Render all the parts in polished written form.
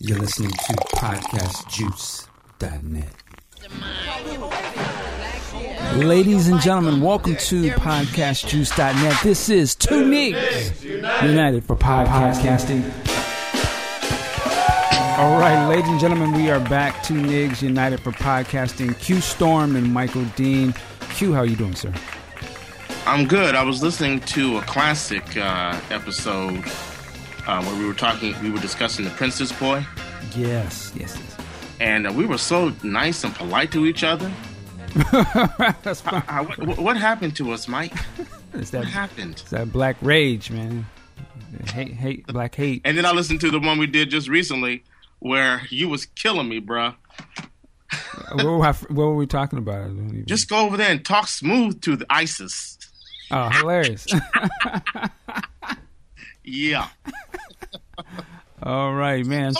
You're listening to podcastjuice.net. Ladies and gentlemen, welcome to podcastjuice.net. This is Two Niggas United for Podcasting. All right, ladies and gentlemen, we are back. Two Niggas United for Podcasting. Q Storm and Michael Dean. Q, how are you doing, sir? I'm good. I was listening to a classic episode where we were discussing The Princess Boy. Yes. And we were so nice and polite to each other. That's fine. What happened to us, Mike? What happened? It's that black rage, man. Hate, black hate. And then I listened to the one we did just recently where you was killing me, bruh. What were we talking about? Just go over there and talk smooth to the ISIS. Oh, hilarious. Yeah. All right, man.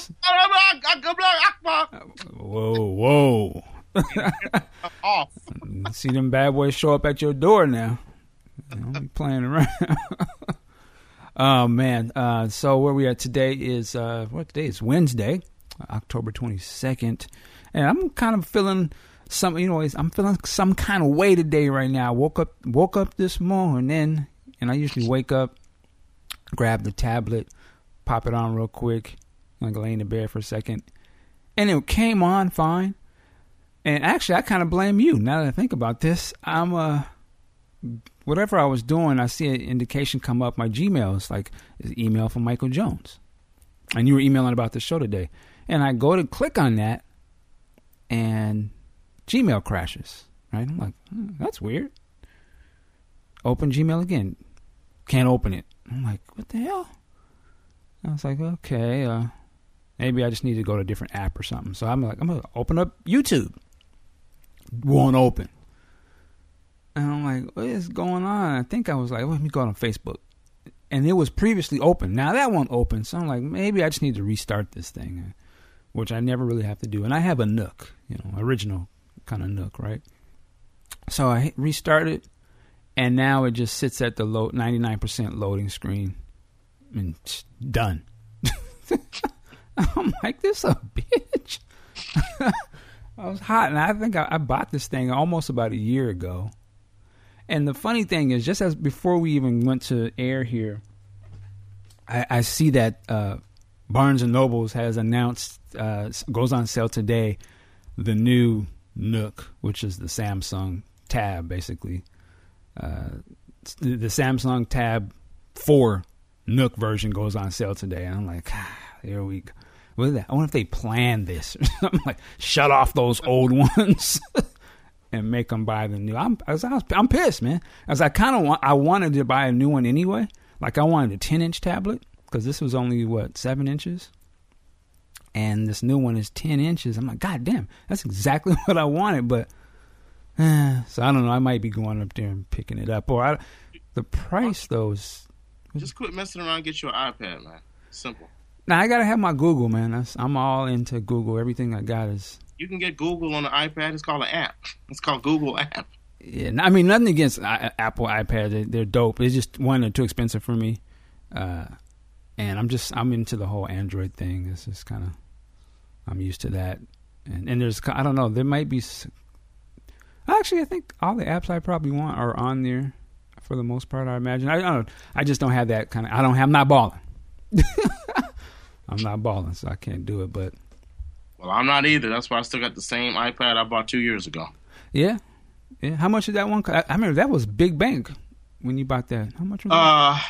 Whoa. Off. See them bad boys show up at your door now. Don't be playing around. Oh, man. So where we are today is, today is Wednesday, October 22nd. And I'm kind of feeling I'm feeling some kind of way today right now. I woke up this morning, and I usually wake up, grab the tablet, pop it on real quick, like lay in the bed for a second, and it came on fine. And actually, I kind of blame you now that I think about this. Whatever I was doing, I see an indication come up. My Gmail is like an email from Michael Jones, and you were emailing about the show today. And I go to click on that, and Gmail crashes. Right? I'm like, that's weird. Open Gmail again, can't open it. I'm like, what the hell? I was like, okay, maybe I just need to go to a different app or something. So I'm going to open up YouTube. Won't open. And I'm like, what is going on? I think I was like, let me go on Facebook. And it was previously open. Now that won't open. So I'm like, maybe I just need to restart this thing, which I never really have to do. And I have a Nook, original kind of Nook, right? So I restarted, and now it just sits at the 99% loading screen. And done. I'm like, this a bitch. I was hot, and I think I bought this thing almost about a year ago. And the funny thing is, just as before we even went to air here, I see that Barnes & Nobles has announced, goes on sale today, the new Nook, which is the Samsung Tab, basically. The Samsung Tab 4 Nook version goes on sale today, and I'm like, here we go. What is that? I wonder if they planned this. I'm like, shut off those old ones and make them buy the new. I'm pissed, man. As I wanted to buy a new one anyway. Like I wanted a 10-inch tablet because this was only 7 inches, and this new one is 10 inches. I'm like, God damn, that's exactly what I wanted. But so I don't know. I might be going up there and picking it up, or the price though is. Just quit messing around and get your iPad, man. Simple. Now, I got to have my Google, man. I'm all into Google. Everything I got is... You can get Google on the iPad. It's called an app. It's called Google App. Yeah, I mean, nothing against Apple iPads. They're dope. It's just, one, they're too expensive for me. And I'm into the whole Android thing. It's just kind of... I'm used to that. And there's... I don't know. There might be... Actually, I think all the apps I probably want are on there. For the most part, I imagine. I don't know. I just don't have that kind of... I'm not balling. I'm not balling, so I can't do it. But well, I'm not either. That's why I still got the same iPad I bought 2 years ago. Yeah. How much did that one cost? I remember that was big bank when you bought that. How much was that?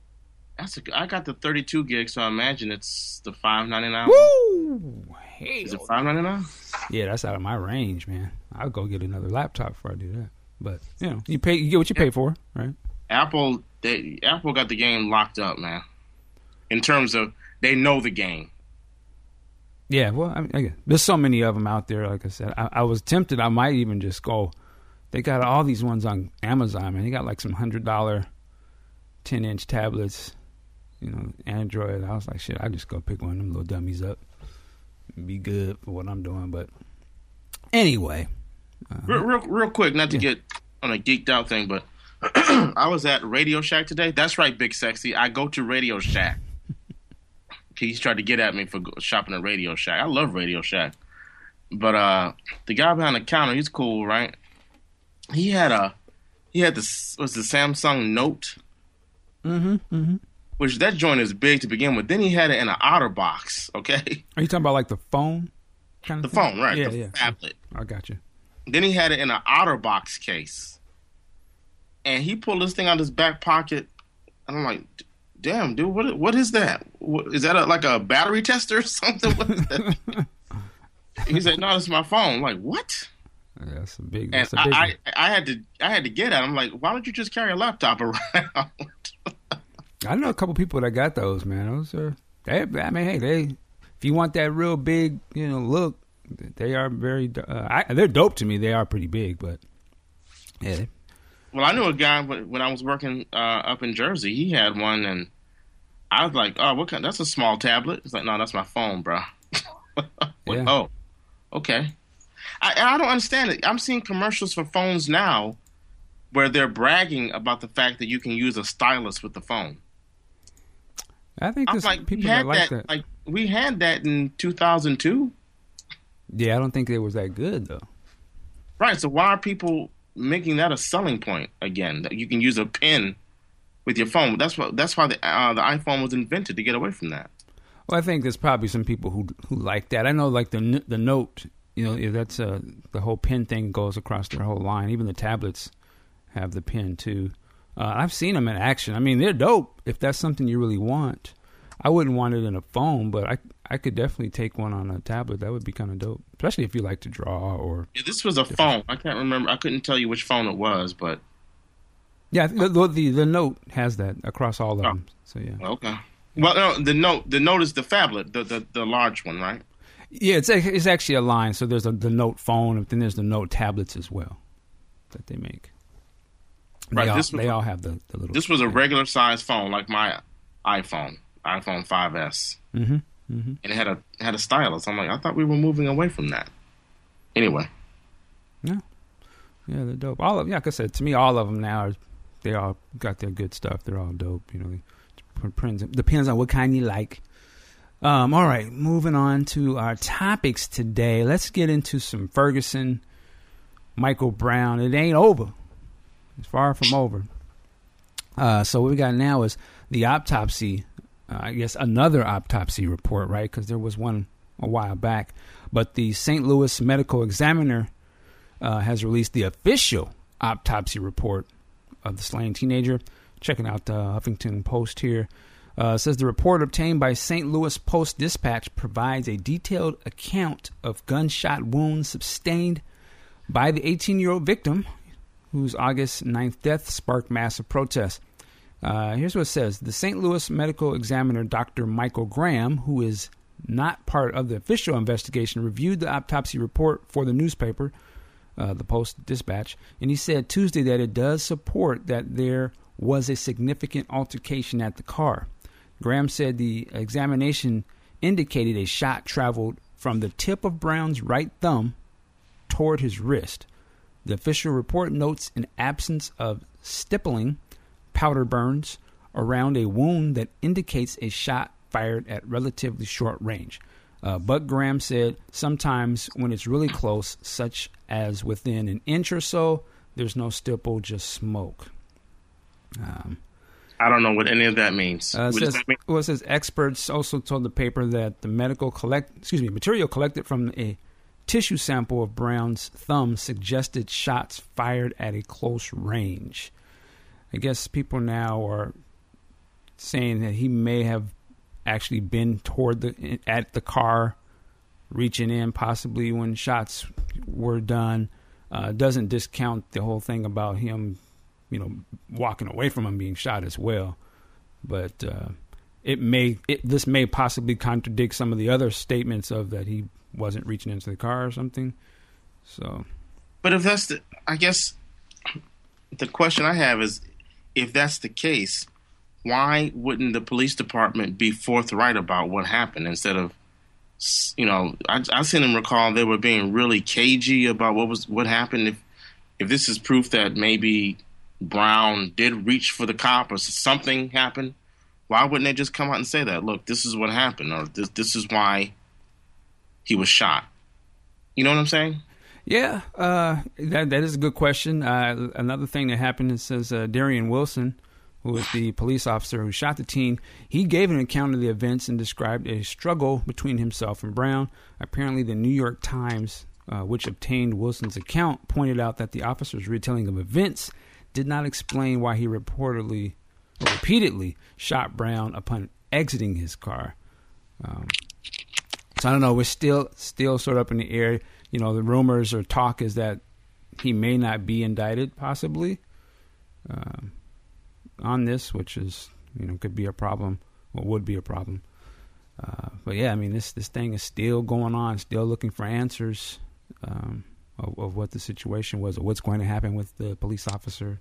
I got the 32 gigs, so I imagine it's the $5.99. Woo! Is it $5.99? Yeah, that's out of my range, man. I'll go get another laptop before I do that. But you get what you pay for, right? Apple got the game locked up, man. In terms of they know the game. Yeah, well, there's so many of them out there. Like I said, I was tempted. I might even just go. They got all these ones on Amazon, man. They got like some $100 10-inch tablets, Android. I was like, shit, I just go pick one of them little dummies up and be good for what I'm doing. But anyway, real quick, not to get on a geeked out thing, but I was at Radio Shack today. That's right, Big Sexy. I go to Radio Shack. He's tried to get at me for shopping at Radio Shack. I love Radio Shack. But the guy behind the counter, he's cool, right? He had this, what's the Samsung Note? Which that joint is big to begin with. Then he had it in an OtterBox, okay? Are you talking about like the phone kind of The thing? phone, right. Yeah, the tablet. I got you. Then he had it in an OtterBox case. And he pulled this thing out of his back pocket. And I'm like, damn, dude, what is that? Is that like a battery tester or something? What is that? He said, no, it's my phone. I'm like, what? Yeah, that's a big And one. I had to get at him. I'm like, why don't you just carry a laptop around? I know a couple people that got those, man. Those are, if you want that real big, look, they are very, they're dope to me. They are pretty big, but yeah. Well, I knew a guy when I was working up in Jersey. He had one, and I was like, oh, what kind? That's a small tablet. He's like, no, that's my phone, bro. Yeah. Oh, okay. I don't understand it. I'm seeing commercials for phones now where they're bragging about the fact that you can use a stylus with the phone. I think there's like, people that like that. Like, we had that in 2002. Yeah, I don't think it was that good, though. Right, so why are people making that a selling point again? That you can use a pen with your phone. That's why the iPhone was invented, to get away from that. Well, I think there's probably some people who like that. I know, like the Note, that's the whole pen thing goes across their whole line. Even the tablets have the pen too. I've seen them in action. I mean, they're dope if that's something you really want. I wouldn't want it in a phone, but I could definitely take one on a tablet. That would be kind of dope, especially if you like to draw or. Yeah, this was a phone. I can't remember. I couldn't tell you which phone it was, but. Yeah, the Note has that across all of them. So yeah. Okay. Well, no, the Note is the phablet, the large one, right? Yeah, it's actually a line. So there's the Note phone, and then there's the Note tablets as well that they make. Right. They all have the little. This was a regular size phone, like my iPhone 5S, and it had a stylus. I'm like, I thought we were moving away from that. Anyway. Yeah, they're dope. Like I said, to me, all of them now they all got their good stuff. They're all dope. Depends on what kind you like. All right, moving on to our topics today. Let's get into some Ferguson, Michael Brown. It ain't over. It's far from over. So what we got now is the autopsy. I guess another autopsy report, right? Because there was one a while back. But the St. Louis Medical Examiner has released the official autopsy report of the slain teenager. Checking out the Huffington Post here. Says the report obtained by St. Louis Post-Dispatch provides a detailed account of gunshot wounds sustained by the 18-year-old victim, whose August 9th death sparked massive protests. Here's what it says. The St. Louis Medical Examiner, Dr. Michael Graham, who is not part of the official investigation, reviewed the autopsy report for the newspaper, the Post-Dispatch, and he said Tuesday that it does support that there was a significant altercation at the car. Graham said the examination indicated a shot traveled from the tip of Brown's right thumb toward his wrist. The official report notes an absence of stippling, powder burns, around a wound that indicates a shot fired at relatively short range. But Graham said sometimes when it's really close, such as within an inch or so, there's no stipple, just smoke. I don't know what any of that means. What does that mean? Well, it says experts also told the paper that the material collected from a tissue sample of Brown's thumb suggested shots fired at a close range. I guess people now are saying that he may have actually been at the car, reaching in possibly when shots were done. Doesn't discount the whole thing about him, walking away from him being shot as well. But this may possibly contradict some of the other statements of that he wasn't reaching into the car or something. So, but if that's I guess the question I have is, if that's the case, why wouldn't the police department be forthright about what happened instead of, I seem to recall they were being really cagey about what happened. If this is proof that maybe Brown did reach for the cop or something happened, Why wouldn't they just come out and say that? Look, this is what happened, or this is why he was shot. You know what I'm saying? Yeah, that is a good question. Another thing that happened, it says Darian Wilson, who was the police officer who shot the teen, he gave an account of the events and described a struggle between himself and Brown. Apparently, the New York Times, which obtained Wilson's account, pointed out that the officer's retelling of events did not explain why he repeatedly shot Brown upon exiting his car. So I don't know. We're still sort of up in the air. You know, the rumors or talk is that he may not be indicted, possibly, on this, which is, could be a problem, or would be a problem. But yeah, I mean, this thing is still going on, still looking for answers of what the situation was, or what's going to happen with the police officer.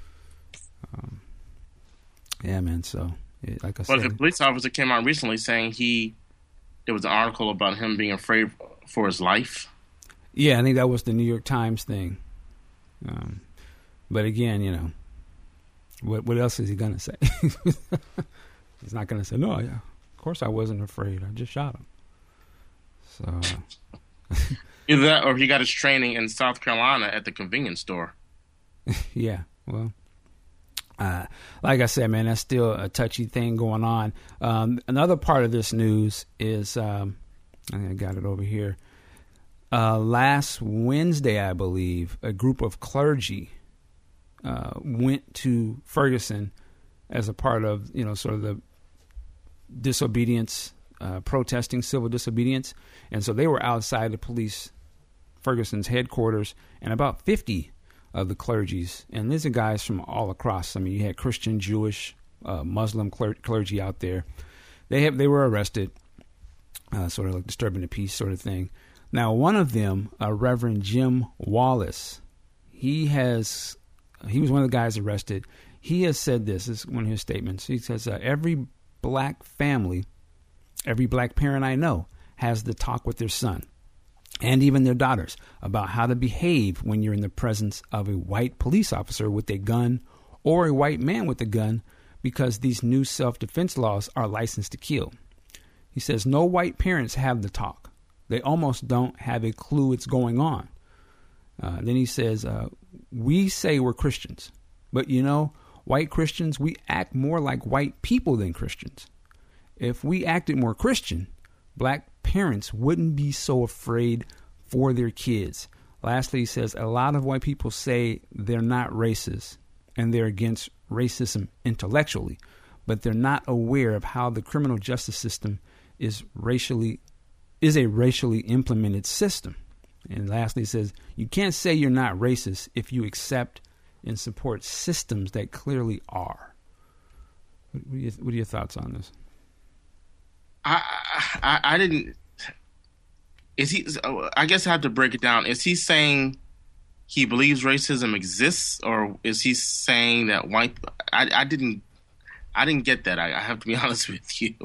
Yeah, man. So, like I said, the police officer came out recently saying there was an article about him being afraid for his life. Yeah, I think that was the New York Times thing. But again, what else is he gonna say? He's not gonna say, no, yeah, of course I wasn't afraid. I just shot him. So either that, or he got his training in South Carolina at the convenience store. Yeah, well, like I said, man, that's still a touchy thing going on. Another part of this news is, I think I got it over here. Last Wednesday, I believe, a group of clergy went to Ferguson as a part of, sort of the disobedience, protesting civil disobedience. And so they were outside the Ferguson's headquarters, and about 50 of the clergies, and these are guys from all across. I mean, you had Christian, Jewish, Muslim clergy out there. They were arrested, sort of like disturbing the peace sort of thing. Now, one of them, Reverend Jim Wallace, he was one of the guys arrested. He has said this is one of his statements. He says, every black family, every black parent I know has the talk with their son and even their daughters about how to behave when you're in the presence of a white police officer with a gun or a white man with a gun, because these new self-defense laws are licensed to kill. He says no white parents have the talk. They almost don't have a clue what's going on. Then he says, we say we're Christians, but white Christians, we act more like white people than Christians. If we acted more Christian, black parents wouldn't be so afraid for their kids. Lastly, he says, a lot of white people say they're not racist and they're against racism intellectually, but they're not aware of how the criminal justice system is a racially implemented system. And lastly, he says, you can't say you're not racist if you accept and support systems that clearly are. What are your thoughts on this? I didn't. Is he? I guess I have to break it down. Is he saying he believes racism exists, or is he saying that white? I didn't get that. I have to be honest with you.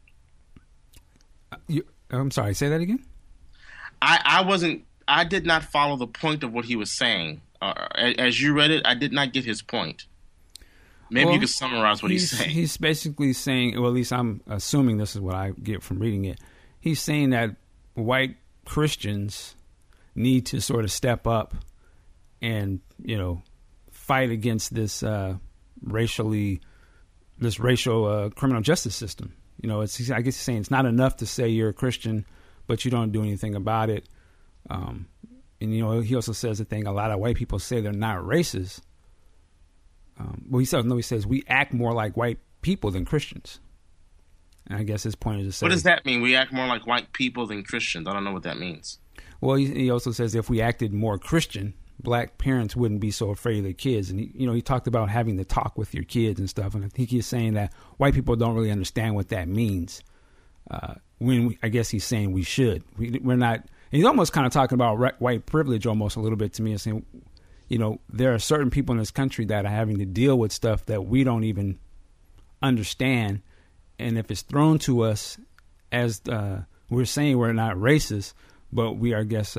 I'm sorry. Say that again. I wasn't. I did not follow the point of what he was saying. As you read it, I did not get his point. Maybe you could summarize what he's saying. He's basically saying, well, at least I'm assuming this is what I get from reading it. He's saying that white Christians need to sort of step up and, fight against this racial criminal justice system. I guess he's saying it's not enough to say you're a Christian, but you don't do anything about it. And he also says the thing, a lot of white people say they're not racist. He says we act more like white people than Christians. And I guess his point is to say, what does that mean? We act more like white people than Christians. I don't know what that means. Well, he also says if we acted more Christian, black parents wouldn't be so afraid of their kids. And he talked about having to talk with your kids and stuff. And I think he's saying that white people don't really understand what that means. I guess he's saying we should. We're not. He's almost kind of talking about white privilege almost a little bit to me, and saying, there are certain people in this country that are having to deal with stuff that we don't even understand. And if it's thrown to us as we're saying we're not racist, but we are, I guess,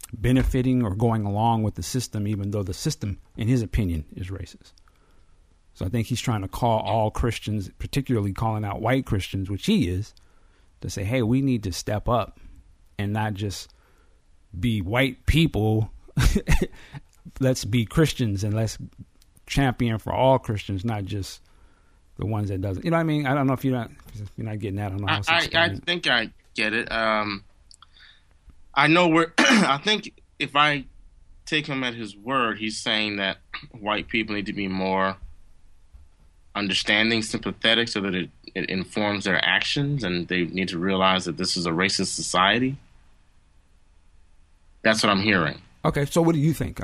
benefiting or going along with the system, even though the system, in his opinion, is racist. So I think he's trying to call all Christians, particularly calling out white Christians, which he is, to say, hey, we need to step up and not just be white people. Let's be Christians and let's champion for all Christians, not just the ones that doesn't. You know what I mean? I don't know if you're not getting that. I don't know how to explain I think I get it. I know where. I think if I take him at his word, he's saying that white people need to be more understanding, sympathetic, so that it informs their actions, and they need to realize that this is a racist society. That's what I'm hearing. Okay, so what do you think?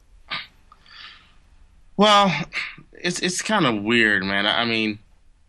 Well, it's kind of weird, man. I mean,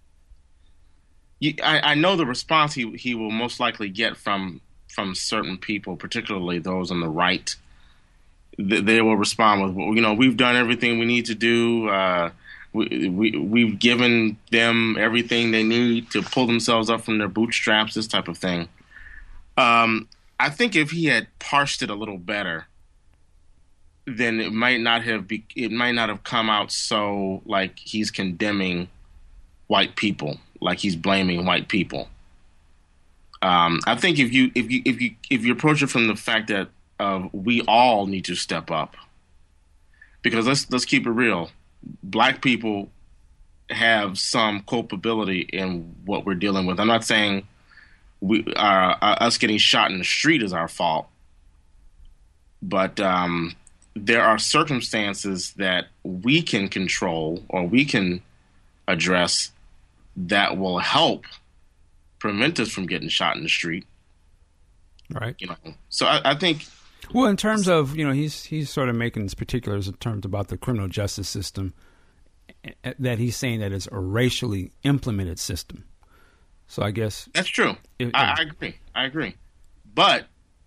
I know the response he will most likely get from certain people, particularly those on the right. They will respond with, well, you know, we've done everything we need to do. We've given them everything they need to pull themselves up from their bootstraps, this type of thing. I think if he had parsed it a little better, then it might not have come out so like he's condemning white people, like he's blaming white people. I think if you approach it from the fact that we all need to step up, because let's keep it real. Black people have some culpability in what we're dealing with. I'm not saying us getting shot in the street is our fault, but there are circumstances that we can control or we can address that will help prevent us from getting shot in the street. Right. You know, so I think. Well, in terms of, you know, he's sort of making his particulars in terms about the criminal justice system, that he's saying that it's a racially implemented system. So I guess that's true. I agree. But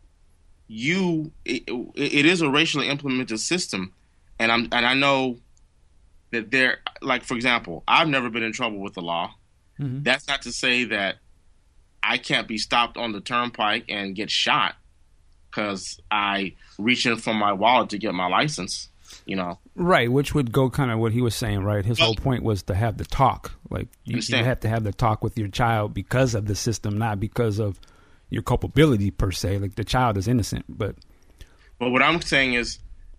it is a racially implemented system, and I know that there, like, for example, I've never been in trouble with the law. Mm-hmm. That's not to say that I can't be stopped on the turnpike and get shot because I reach in for my wallet to get my license, you know. Right, which would go kind of what he was saying, right? His whole point was to have the talk. Like, you have to have the talk with your child because of the system, not because of your culpability per se. Like, the child is innocent, but what I'm saying is,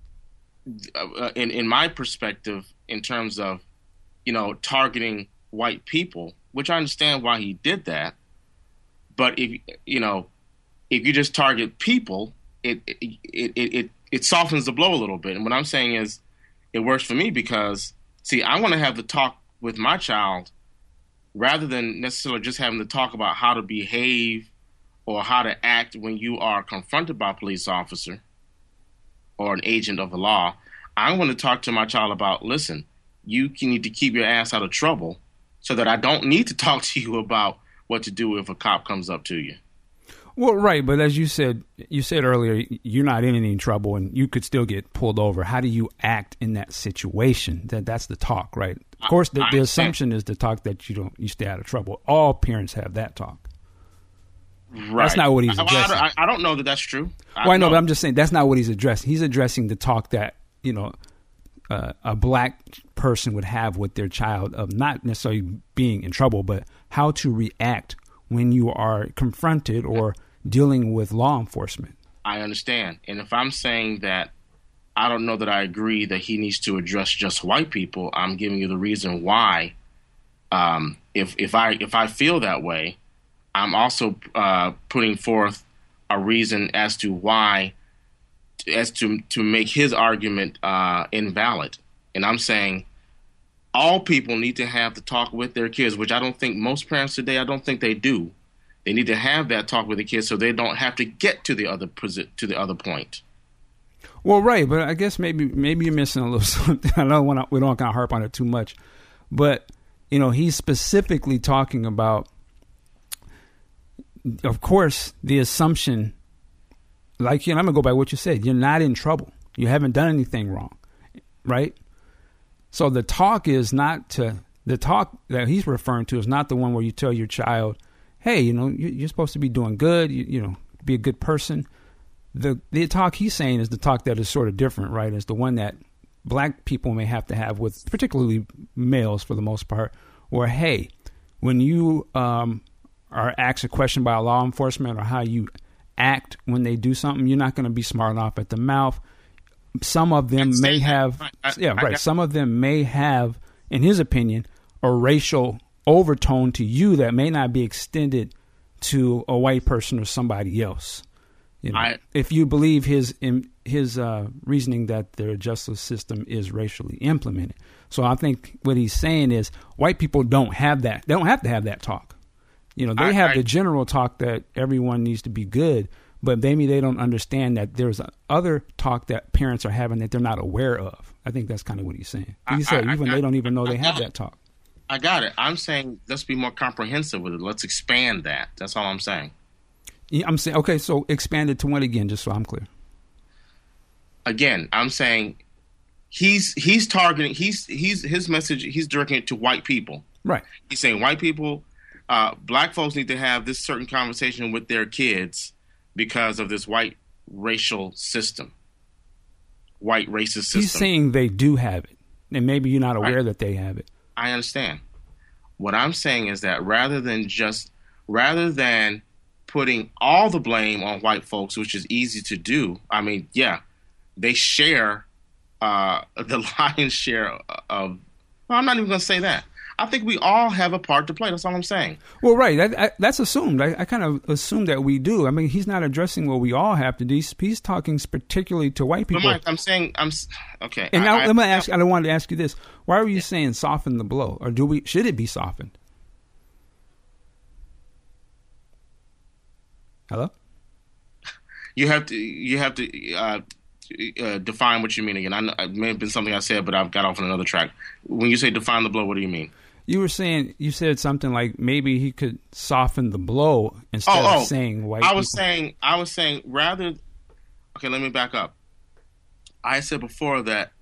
in my perspective, in terms of, you know, targeting white people, which I understand why he did that, but if you just target people, it softens the blow a little bit. And what I'm saying is, it works for me because, see, I want to have the talk with my child rather than necessarily just having to talk about how to behave or how to act when you are confronted by a police officer or an agent of the law. I want to talk to my child about, listen, you need to keep your ass out of trouble so that I don't need to talk to you about what to do if a cop comes up to you. Well, right, but as you said earlier, you're not in any trouble and you could still get pulled over. How do you act in that situation? That's the talk, right? Of course, the assumption is the talk that you stay out of trouble. All parents have that talk. Right. That's not what he's addressing. I don't know that that's true. I know, but I'm just saying that's not what he's addressing. He's addressing the talk that, you know, a black person would have with their child of not necessarily being in trouble, but how to react when you are confronted or dealing with law enforcement. I understand. And if I'm saying that I don't know that I agree that he needs to address just white people, I'm giving you the reason why. If I feel that way, I'm also putting forth a reason as to why, to make his argument invalid. And I'm saying all people need to have the talk with their kids, which I don't think most parents today, I don't think they do. They need to have that talk with the kids so they don't have to get to the other point. Well, right, but I guess maybe you're missing a little something. I know we don't kind of harp on it too much, but you know, he's specifically talking about, of course, the assumption. Like, you know, I'm gonna go by what you said. You're not in trouble. You haven't done anything wrong, right? So the talk that he's referring to is not the one where you tell your child, hey, you know, you're supposed to be doing good, you know, be a good person. The talk he's saying is the talk that is sort of different, right? Is the one that black people may have to have with particularly males for the most part, where, hey, when you are asked a question by law enforcement or how you act when they do something, you're not going to be smart enough at the mouth. Some of them may have, some of them may have, in his opinion, a racial overtone to you that may not be extended to a white person or somebody else. You know, if you believe his reasoning that their justice system is racially implemented. So I think what he's saying is white people don't have that. They don't have to have that talk. You know, they have the general talk that everyone needs to be good, but maybe they don't understand that there's other talk that parents are having that they're not aware of. I think that's kind of what he's saying. He said they don't even know they have that talk. I got it. I'm saying let's be more comprehensive with it. Let's expand that. That's all I'm saying. Yeah, I'm saying, okay, so expand it to what again, just so I'm clear? Again, I'm saying he's targeting, his message, he's directing it to white people. Right. He's saying white people, black folks need to have this certain conversation with their kids because of this white racial system, white racist system. He's saying they do have it, and maybe you're not aware that they have it. I understand. What I'm saying is that rather than putting all the blame on white folks, which is easy to do, I mean, yeah, they share the lion's share of. Well, I'm not even going to say that. I think we all have a part to play. That's all I'm saying. Well, right. That's assumed. I kind of assume that we do. I mean, he's not addressing what we all have to do. He's talking particularly to white people. But Mike, I'm saying, okay. And now let me ask. I wanted to ask you this: why are you saying soften the blow, or should it be softened? Hello? You have to define what you mean again. I know it may have been something I said, but I've got off on another track. When you say define the blow, what do you mean? You said something like maybe he could soften the blow instead of saying white people. I was saying rather. Okay, let me back up. I said before that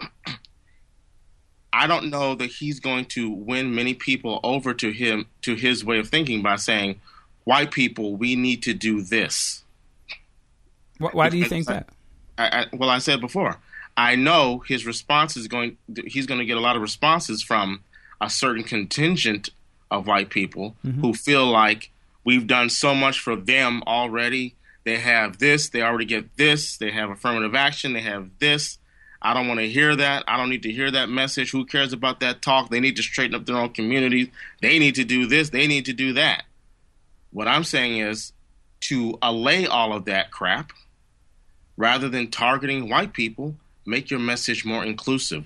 I don't know that he's going to win many people over to his way of thinking by saying, white people, we need to do this. Why do you think that? Well, I said before, I know his response he's going to get a lot of responses from a certain contingent of white people who feel like we've done so much for them already. They have this, they already get this, they have affirmative action, they have this. I don't want to hear that. I don't need to hear that message. Who cares about that talk? They need to straighten up their own communities. They need to do this, they need to do that. What I'm saying is to allay all of that crap, rather than targeting white people, make your message more inclusive.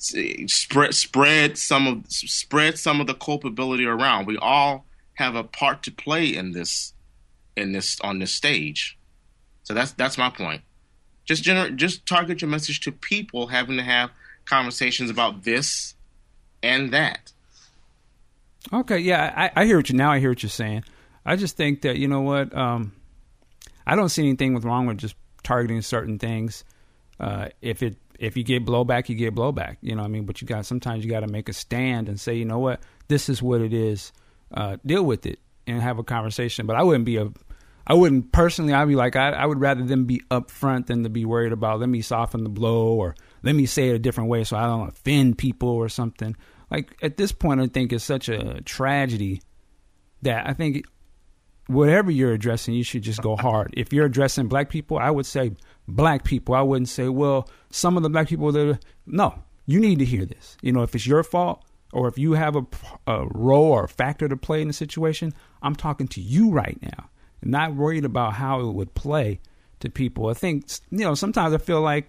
Spread some of the culpability around. We all have a part to play in this on this stage. So that's my point. Just target your message to people having to have conversations about this and that. Okay, yeah, I hear what you're saying. I just think that, you know what, I don't see anything wrong with just targeting certain things. If you get blowback, you get blowback. You know what I mean? But sometimes you got to make a stand and say, you know what, this is what it is. Deal with it and have a conversation. But I wouldn't personally, I'd be like, I would rather them be upfront than to be worried about, let me soften the blow or let me say it a different way so I don't offend people or something. Like at this point, I think it's such a tragedy that I think whatever you're addressing, you should just go hard. If you're addressing black people, I would say black people. I wouldn't say, well, some of the black people no, you need to hear this. You know, if it's your fault or if you have a role or a factor to play in the situation, I'm talking to you right now. Not worried about how it would play to people. I think, you know, sometimes I feel like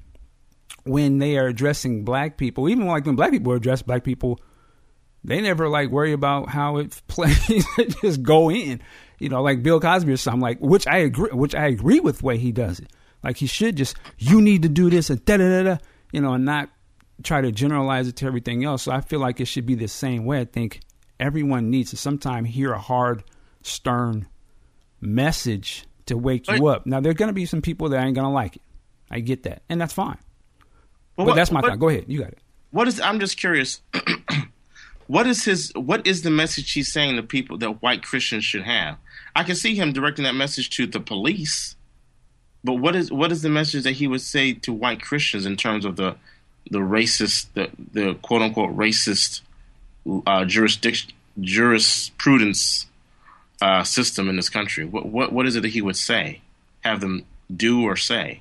when they are addressing black people, even like when black people address black people, they never like worry about how it plays. Just go in, you know, like Bill Cosby or something. Like which I agree with the way he does it. Like he should just, you need to do this and da da da da, you know, and not try to generalize it to everything else. So I feel like it should be the same way. I think everyone needs to sometimes hear a hard, stern message to wake you up. Now there are going to be some people that ain't going to like it. I get that, and that's fine. But that's my thought. Go ahead, you got it. I'm just curious. What is the message he's saying to people that white Christians should have? I can see him directing that message to the police, but what is the message that he would say to white Christians in terms of the racist, the quote unquote racist jurisprudence system in this country? What is it that he would say? Have them do or say?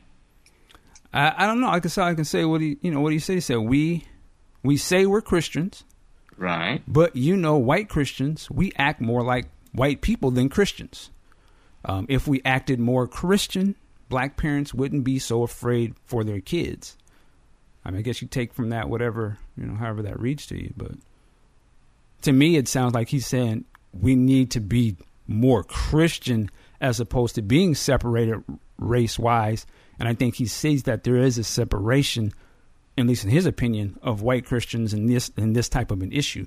I don't know. I can say what he said. He said we say we're Christians, right? But white Christians, we act more like white people than Christians. If we acted more Christian, black parents wouldn't be so afraid for their kids. I mean, I guess you take from that whatever, however that reads to you. But to me, it sounds like he's saying we need to be more Christian as opposed to being separated race-wise. And I think he sees that there is a separation, at least in his opinion, of white Christians in this type of an issue.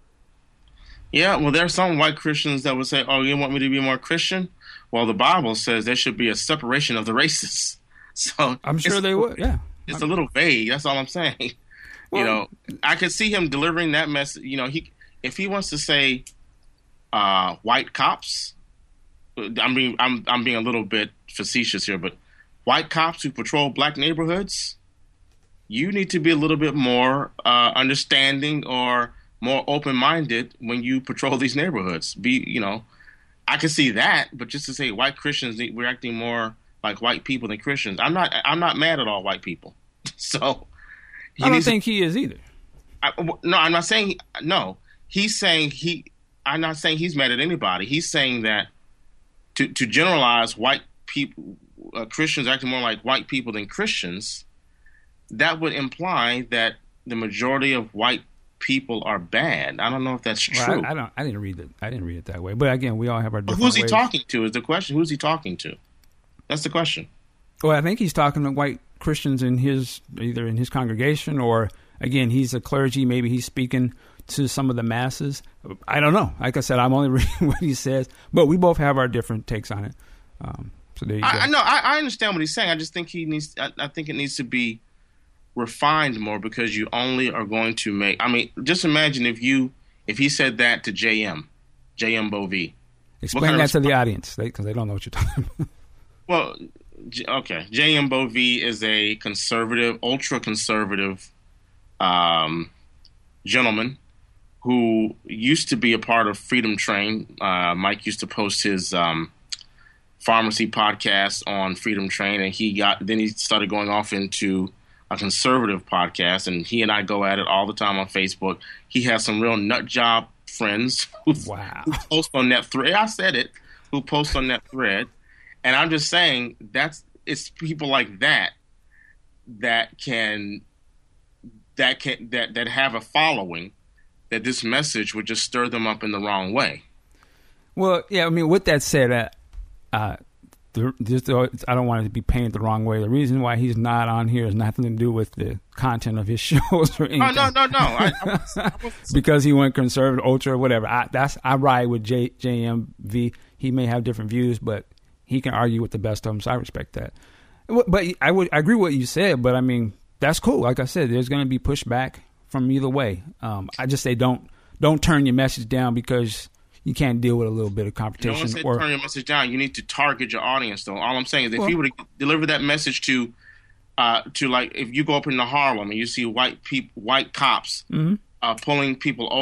Yeah, well, there are some white Christians that would say, oh, you want me to be more Christian? Well, the Bible says there should be a separation of the races. So I'm sure they would, yeah. It's a little vague. That's all I'm saying. Well, I could see him delivering that message. If he wants to say white cops, I'm being a little bit facetious here, but white cops who patrol black neighborhoods, you need to be a little bit more understanding or more open-minded when you patrol these neighborhoods. I can see that, but just to say white Christians, we're acting more like white people than Christians. I'm not mad at all white people. So I don't think he is either. No, I'm not saying no. He's saying I'm not saying he's mad at anybody. He's saying that to generalize white people, Christians acting more like white people than Christians, that would imply that the majority of white people are bad. I don't know if that's true. I didn't read it that way. But again, we all have our different ways. Who's he ways. talking to is the question. Who's he talking to? That's the question. Well, I think he's talking to white Christians either in his congregation or, again, he's a clergy. Maybe he's speaking to some of the masses. I don't know. Like I said, I'm only reading what he says, but we both have our different takes on it. So there you go. I understand what he's saying. I just think I think it needs to be refined more because you only are going to make. I mean, just imagine if he said that to JM Bovee. Explain that to the audience because they don't know what you're talking about. Well, okay. JM Bovee is a conservative, ultra-conservative gentleman who used to be a part of Freedom Train. Mike used to post his pharmacy podcast on Freedom Train, and then he started going off into a conservative podcast, and he and I go at it all the time on Facebook. He has some real nut job friends who post on that thread. I said it, who post on that thread. And I'm just saying it's people like that have a following that this message would just stir them up in the wrong way. Well, yeah, I mean, with that said, I don't want it to be painted the wrong way. The reason why he's not on here has nothing to do with the content of his shows or anything. No. Because he went conservative, ultra, whatever. I ride with JMV. He may have different views, but he can argue with the best of them, so I respect that. But I agree with what you said, but I mean, that's cool. Like I said, there's going to be pushback from either way. I just say don't turn your message down because you can't deal with a little bit of competition. No one said turn your message down. You need to target your audience, though. All I'm saying is if you were to deliver that message to like if you go up into Harlem and you see white cops pulling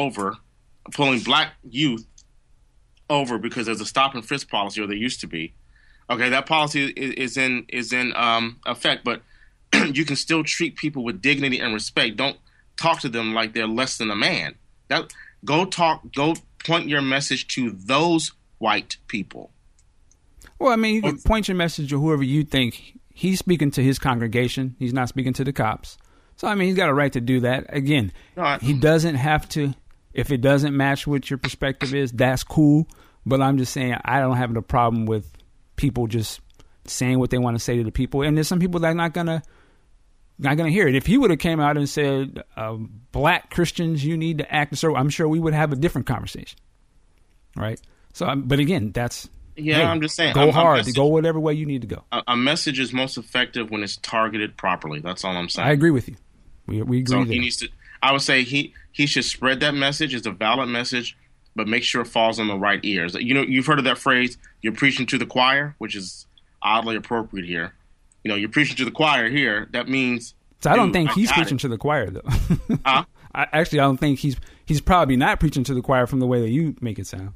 black youth over because there's a stop and frisk policy, or there used to be. Okay, that policy is in effect, but you can still treat people with dignity and respect. Don't talk to them like they're less than a man. Go point your message to those white people. Well, I mean, you can point your message to whoever you think. He's speaking to his congregation. He's not speaking to the cops. So, I mean, he's got a right to do that. Again, he doesn't have to. If it doesn't match what your perspective is, that's cool. But I'm just saying I don't have a problem with people just saying what they want to say to the people. And there's some people that are not gonna hear it. If he would have came out and said, black Christians, you need to act so, I'm sure we would have a different conversation. Right? So, but again, that's... Yeah, hey, I'm just saying. Go hard. Go whatever way you need to go. A message is most effective when it's targeted properly. That's all I'm saying. I agree with you. We agree so there. He needs to... I would say he should spread that message. It's a valid message, but make sure it falls on the right ears. You've heard of that phrase, you're preaching to the choir, which is oddly appropriate here. You're preaching to the choir here. That means So I don't think he's preaching to the choir, though. I don't think he's probably not preaching to the choir from the way that you make it sound.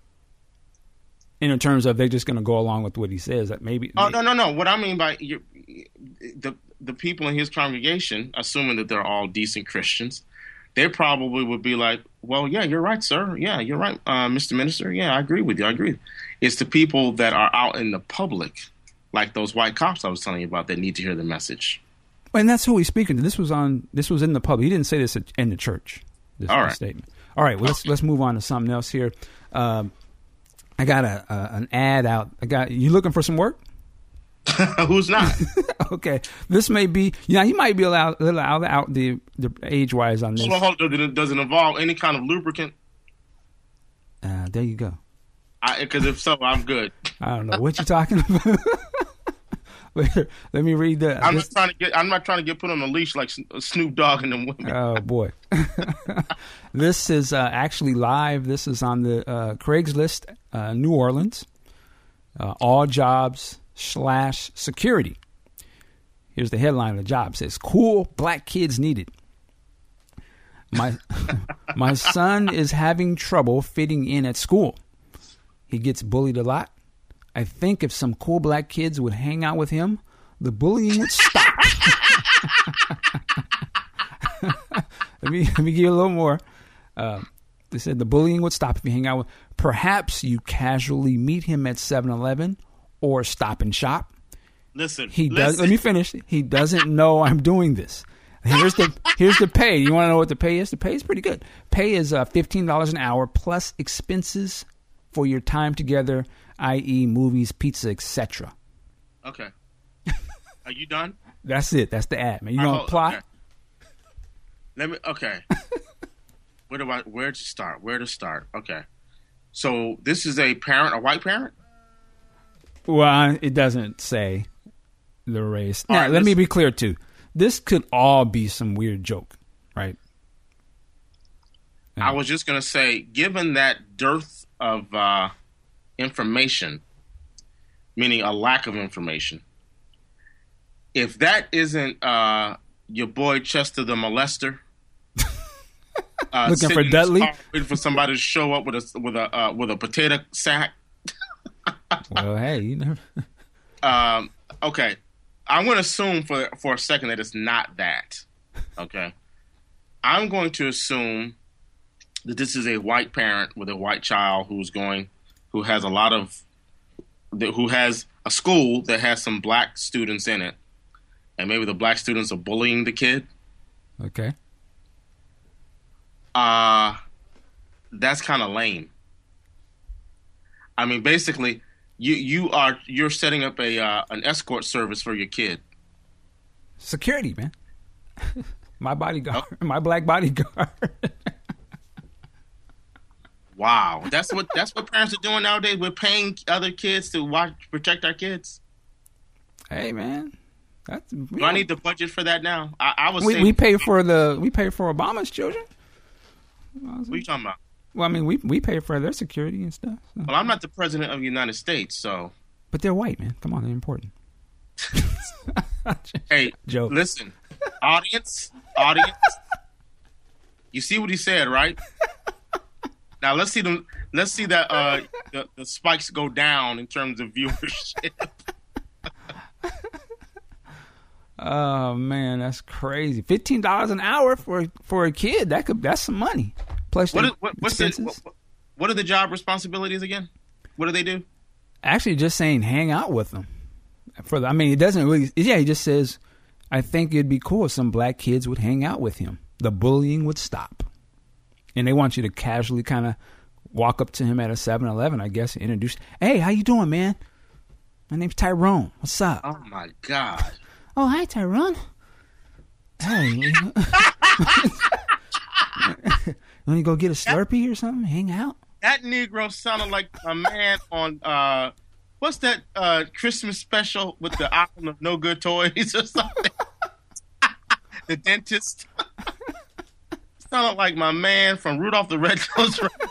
In terms of they're just going to go along with what he says. That maybe. Oh, no. What I mean by the people in his congregation, assuming that they're all decent Christians, they probably would be like, well, yeah, you're right, sir. Yeah, you're right, Mr. Minister. Yeah, I agree with you. I agree. It's the people that are out in the public, like those white cops I was telling you about, that need to hear the message. And that's who he's speaking to. This was in the public. He didn't say this in the church. This all right. Statement. All right. Well, let's move on to something else here. I got an ad out. You looking for some work? Who's not? Okay. This may be. You might be a little out the age wise on this. Well, does it involve any kind of lubricant? There you go. Because if so, I'm good. I don't know what you're talking about. Let me read that. I'm not trying to get put on a leash like Snoop Dogg and them women. Oh boy, this is actually live. This is on the Craigslist, New Orleans. All jobs / security. Here's the headline of the job. It says, "Cool black kids needed." My son is having trouble fitting in at school. He gets bullied a lot. I think if some cool black kids would hang out with him, the bullying would stop. Let me give you a little more. They said the bullying would stop if you hang out with. Perhaps you casually meet him at 7-Eleven or Stop and Shop. Listen. Let me finish. He doesn't know I'm doing this. Here's the pay. You want to know what the pay is? The pay is pretty good. Pay is $15 an hour plus expenses for your time together, i.e. movies, pizza, etc. Okay. Are you done? That's it. That's the ad, man. You gonna apply? Okay. Where to start? Okay. So this is a white parent? Well, it doesn't say the race. Now, right, let me be clear too. This could all be some weird joke, right? I was just gonna say, given that dearth of information, meaning a lack of information, if that isn't your boy Chester the molester, looking for Dudley, waiting for somebody to show up with a potato sack. Well, hey, you know. Okay, I'm going to assume for a second that it's not that. Okay, I'm going to assume that this is a white parent with a white child who has a school that has some black students in it, and maybe the black students are bullying the kid. Okay. That's kind of lame. I mean, basically, you're setting up an escort service for your kid. Security, man. My bodyguard, my black bodyguard. Wow, that's what parents are doing nowadays. We're paying other kids to protect our kids. Hey, man, do I need the budget for that now? We pay for Obama's children. What are you talking about? Well, I mean, we pay for their security and stuff. So. Well, I'm not the president of the United States, so. But they're white, man. Come on, they're important. Hey, joke. Listen, audience. You see what he said, right? Now let's see that the spikes go down in terms of viewership. Oh man, that's crazy. $15 an hour for a kid. That's some money. Plus, what are the job responsibilities again? What do they do? Actually, just saying, hang out with them. It doesn't really. Yeah, he just says, I think it'd be cool if some black kids would hang out with him. The bullying would stop. And they want you to casually kind of walk up to him at a 7-Eleven, I guess, and introduce. Hey, how you doing, man? My name's Tyrone. What's up? Oh my God. Oh, hi, Tyrone. Hey. Want to go get a Slurpee or something? Hang out? That Negro sounded like a man on, what's that Christmas special with the Island of No Good Toys or something? The dentist. Sounded like my man from Rudolph the Red-Nosed Reindeer.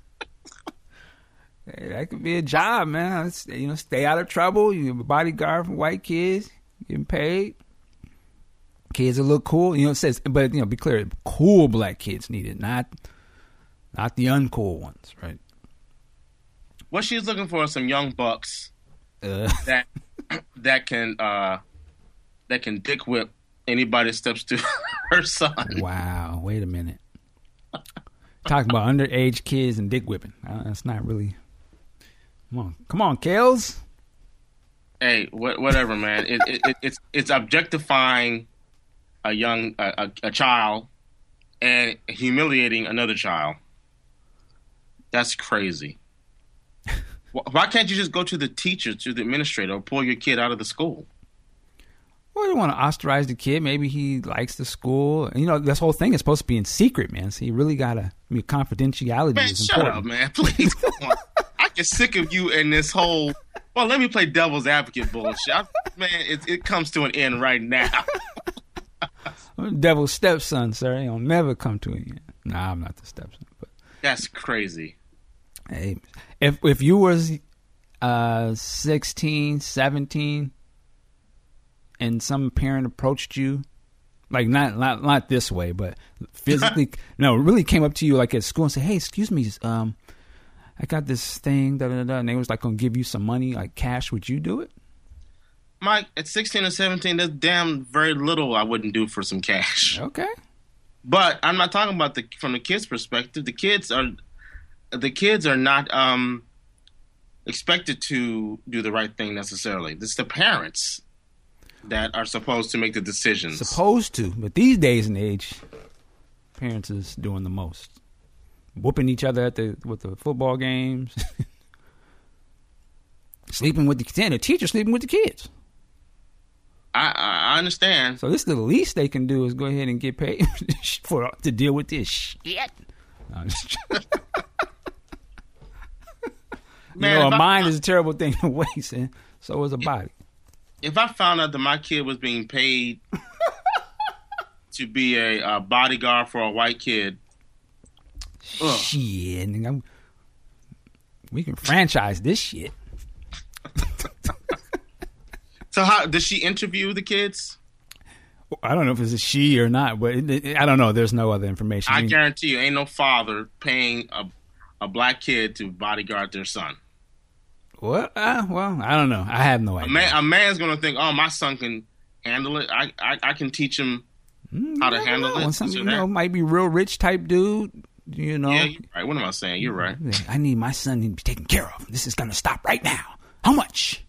Hey, that could be a job, man. Stay out of trouble. You're a bodyguard for white kids. Getting paid. kids that look cool. You know, it says, but be clear, cool black kids need it, not the uncool ones, right? What she's looking for is some young bucks that can dick whip anybody that steps to her son. Wow, wait a minute. Talking about underage kids and dick whipping. That's not really. Come on, Kales. Hey, whatever, man. It's objectifying a child and humiliating another child. That's crazy. Why can't you just go to the teacher, to the administrator, or pull your kid out of the school? Well, you want to ostracize the kid. Maybe he likes the school. And, this whole thing is supposed to be in secret, man. So you really got to, confidentiality man, is shut important. up, man. Please, come on. I get sick of you and this whole, well, let me play devil's advocate bullshit. It comes to an end right now. I'm devil's stepson, sir. It'll never come to an end. Nah, I'm not the stepson. But that's crazy. Hey, if you was 16, 17, and some parent approached you, like not this way, but physically, no, really came up to you like at school and said, "Hey, excuse me, I got this thing, and they was like gonna give you some money, like cash," would you do it? Mike, at 16 or 17, there's damn very little I wouldn't do for some cash. Okay, but I'm not talking about from the kids' perspective. The kids are not expected to do the right thing necessarily. It's the parents that are supposed to make the decisions. Supposed to, but these days and age, parents is doing the most, whooping each other with the football games, sleeping with the teacher sleeping with the kids. I understand. So this is the least they can do is go ahead and get paid to deal with this shit. No, man, a mind is a terrible thing to waste, and so is a body. If I found out that my kid was being paid to be a bodyguard for a white kid, shit, we can franchise this shit. So how does she interview the kids? I don't know if it's a she or not, but I don't know. There's no other information. I guarantee you, ain't no father paying a black kid to bodyguard their son. What? Well, I don't know. I have no idea. A man's gonna think, "Oh, my son can handle it. I can teach him how to handle it." Some might be real rich type dude. Yeah, you're right. What am I saying? You're right. I need my son to be taken care of. This is gonna stop right now. How much?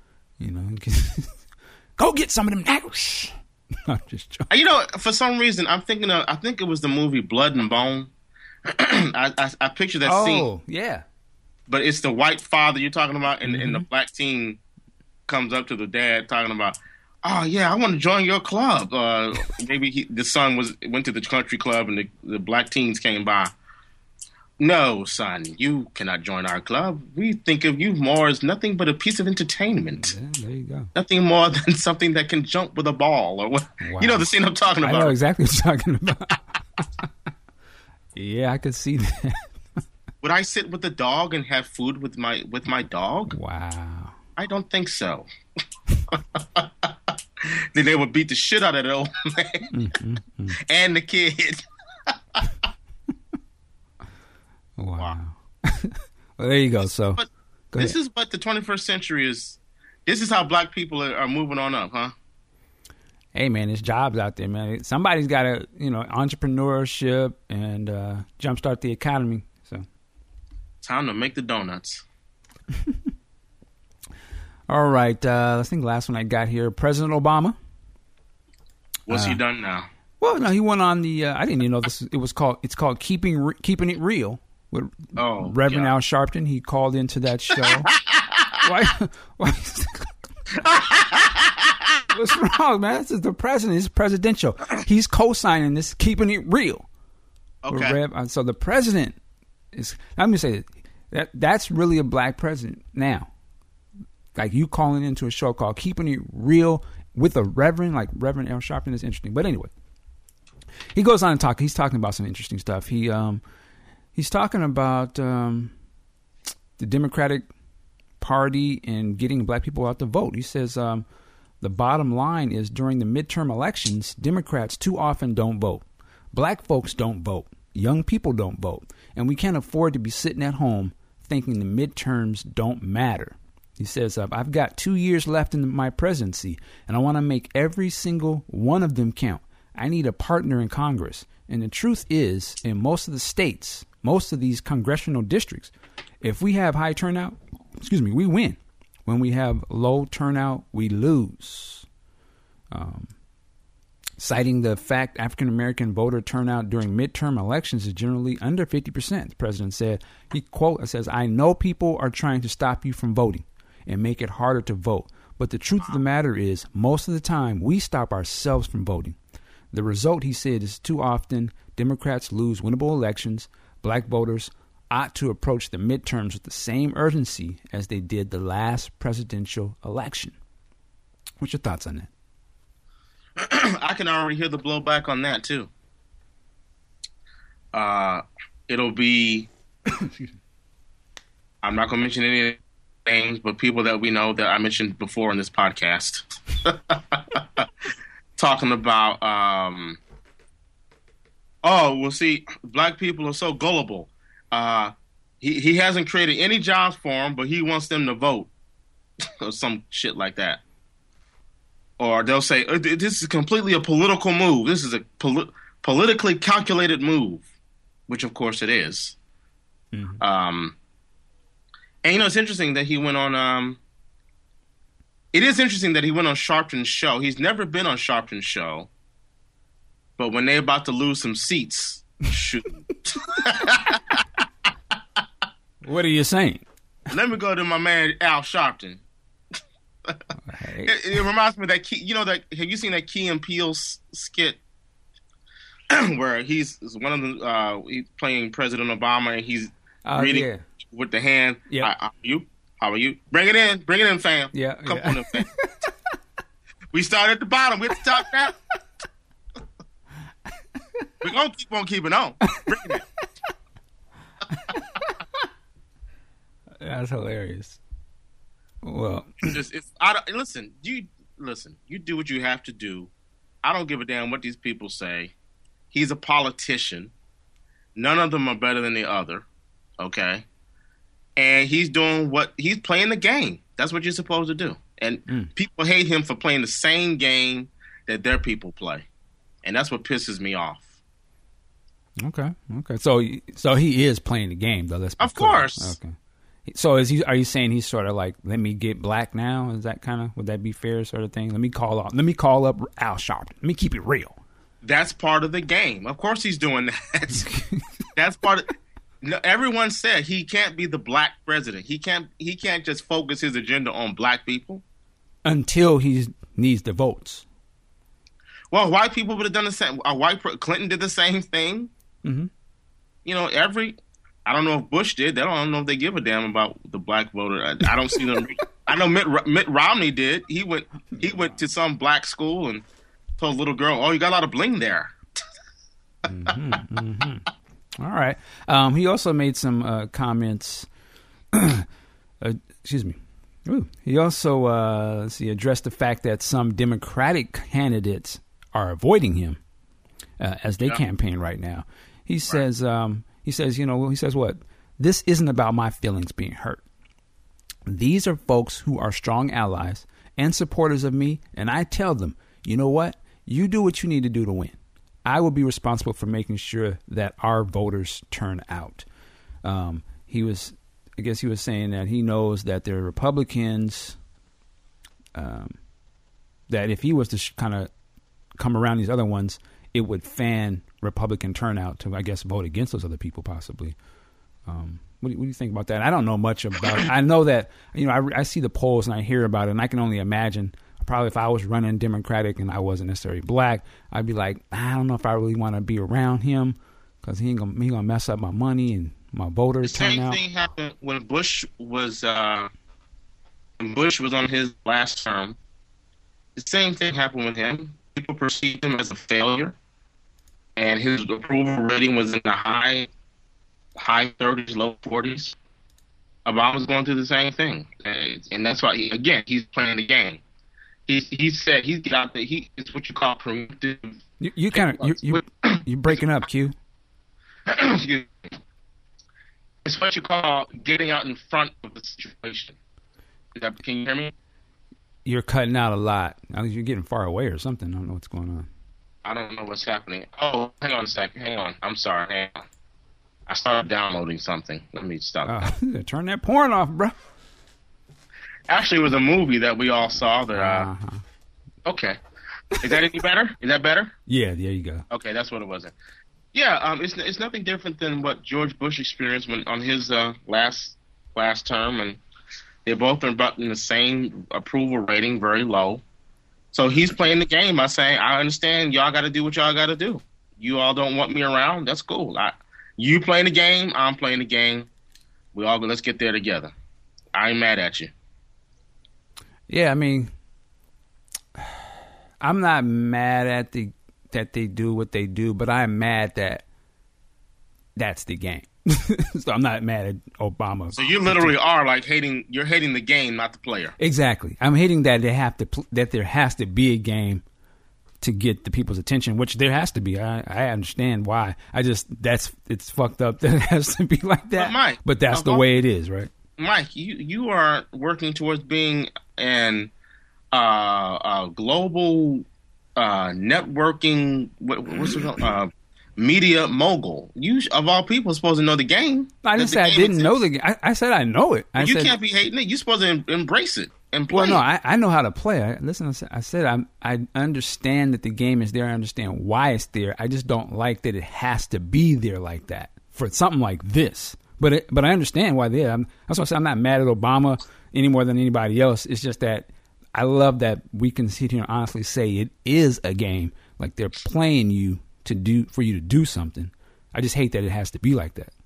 Go get some of them naggers. I'm just joking. For some reason, I think it was the movie Blood and Bone. I picture that scene. Oh, yeah. But it's the white father you're talking about, and the black teen comes up to the dad talking about, "Oh yeah, I want to join your club." Maybe the son went to the country club, and the black teens came by. "No, son, you cannot join our club. We think of you more as nothing but a piece of entertainment. Yeah, there you go. Nothing more than something that can jump with a ball or what." Wow. You know the scene I'm talking about. I know exactly what you're talking about. Yeah, I could see that. Would I sit with the dog and have food with my dog? Wow. I don't think so. Then they would beat the shit out of the old man and the kid. Wow. Well, there you go. So this is what the 21st century is. This is how black people are moving on up, huh? Hey, man, there's jobs out there, man. Somebody's got to, entrepreneurship and jumpstart the economy. So time to make the donuts. All right. I think the last one I got here, President Obama. What's he done now? Well, no, he went on the. I didn't even know this. It's called Keeping It Real with Reverend Al Sharpton. He called into that show. Why? What's wrong, man? This is the president. It's presidential. He's co-signing this, Keeping It Real. Okay. So the president is. Let me say that's really a black president now. Like you calling into a show called Keeping It Real with a Reverend Al Sharpton is interesting. But anyway, he goes on and talk. He's talking about some interesting stuff. He's talking about the Democratic Party and getting black people out to vote. He says The bottom line is during the midterm elections, Democrats too often don't vote. Black folks don't vote. Young people don't vote. And we can't afford to be sitting at home thinking the midterms don't matter. He says, I've got 2 years left in my presidency, and I want to make every single one of them count. I need a partner in Congress. And the truth is, in most of the states, most of these congressional districts, if we have high turnout, we win. When we have low turnout, we lose. Citing the fact African-American voter turnout during midterm elections is generally under 50%, the president said. He says, I know people are trying to stop you from voting and make it harder to vote. But the truth of the matter is, most of the time, we stop ourselves from voting. The result, he said, is too often Democrats lose winnable elections. Black voters ought to approach the midterms with the same urgency as they did the last presidential election. What's your thoughts on that? I can already hear the blowback on that, too. It'll be... I'm not going to mention any names, but people that we know that I mentioned before in this podcast. Talking about, black people are so gullible. He hasn't created any jobs for them, but he wants them to vote. Or some shit like that. Or they'll say, this is completely a political move. This is a politically calculated move, which of course it is. Mm-hmm. And it's interesting that he went on, it is interesting that he went on Sharpton's show. He's never been on Sharpton's show, but when they're about to lose some seats, shoot. What are you saying? Let me go to my man Al Sharpton. Right. It reminds me of that have you seen that Key and Peele skit where he's one of the he's playing President Obama and he's reading with the hand. Yeah. How are you? Bring it in, fam. Yeah. Come on in, fam. We start at the bottom. We have to talk now. We're gonna keep on keeping on. Bring it in. That's hilarious. Well, listen. You do what you have to do. I don't give a damn what these people say. He's a politician. None of them are better than the other. Okay, and he's playing the game. That's what you're supposed to do. And people hate him for playing the same game that their people play, and that's what pisses me off. Okay. So he is playing the game, though. Of course. Okay. So are you saying he's sort of like, let me get black now? Is that would that be fair sort of thing? Let me call up Al Sharpton. Let me keep it real. That's part of the game. Of course he's doing that. That's part of. No, everyone said he can't be the black president. He can't just focus his agenda on black people until he needs the votes. Well, white people would have done the same. Clinton did the same thing. Mm-hmm. I don't know if Bush did. I don't know if they give a damn about the black voter. I don't see them. I know Mitt Romney did. He went to some black school and told a little girl, "Oh, you got a lot of bling there." Mm-hmm. All right. He also made some comments. Excuse me. Ooh. He also addressed the fact that some Democratic candidates are avoiding him as they campaign right now. He says. He says what? This isn't about my feelings being hurt. These are folks who are strong allies and supporters of me, and I tell them, you know what? You do what you need to do to win. I will be responsible for making sure that our voters turn out. He was saying that he knows that there are Republicans, that if he was to kind of come around these other ones, it would fan Republican turnout to, I guess, vote against those other people possibly. What do you think about that? I don't know much about it. I know that, I see the polls and I hear about it, and I can only imagine probably if I was running Democratic and I wasn't necessarily black, I'd be like, I don't know if I really want to be around him because he gonna mess up my money and my voters turnout. The same thing happened when Bush was on his last term. The same thing happened with him. People perceived him as a failure, and his approval rating was in the high 30s, low 40s. Obama's going through the same thing, and that's why he's playing the game. He said he's get out there. It's what you call preemptive. You kind of you breaking up, Q. It's what you call getting out in front of the situation. Can you hear me? You're cutting out a lot. You're getting far away or something. I don't know what's going on. I don't know what's happening. Oh, hang on a second. Hang on. I'm sorry. Hang on. I started downloading something. Let me stop. Turn that porn off, bro. Actually, it was a movie that we all saw. That. Okay. Is that any better? Is that better? Yeah, there you go. Okay, that's what it was. Yeah, it's nothing different than what George Bush experienced on his last term, and they both are about in the same approval rating, very low. So he's playing the game by saying, "I understand y'all got to do what y'all got to do. You all don't want me around. That's cool. You playing the game, I'm playing the game. We all let's get there together. I ain't mad at you." Yeah, I mean, I'm not mad at that they do what they do, but I'm mad that that's the game. So I'm not mad at Obama. So you literally are like you're hating the game, not the player. Exactly. I'm hating that that there has to be a game to get the people's attention, which there has to be. I understand why. It's fucked up that it has to be like that. But Mike, but that's the way it is, right? Mike, you are working towards being an global networking. What's it called? Media mogul. You of all people are supposed to know the game. I didn't say I didn't know the game. I said I know it. You can't be hating it. You're supposed to embrace it and play. Well, no, I know how to play. I said I understand that the game is there. I understand why it's there. I just don't like that it has to be there like that for something like this. But I understand why they're. That's why I said I'm not mad at Obama any more than anybody else. It's just that I love that we can sit here and honestly say it is a game. Like they're playing you for you to do something. I just hate that it has to be like that.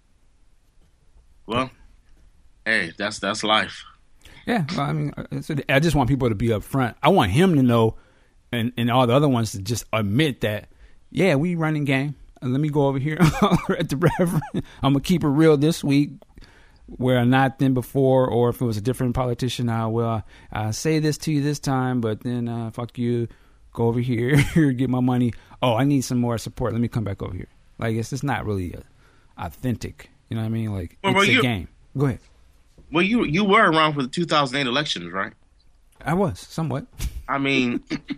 Well, hey, that's life. Yeah, well, I mean, I just want people to be upfront. I want him to know, and all the other ones to just admit that, yeah, we running game. Let me go over here at the Reverend. I'm gonna keep it real this week, where not than before, or if it was a different politician, I say this to you this time, but then fuck you. Go over here, get my money. Oh, I need some more support. Let me come back over here. Like, it's just not really authentic. You know what I mean? Like, it's a game. Go ahead. Well, you were around for the 2008 elections, right? I was, somewhat. I mean,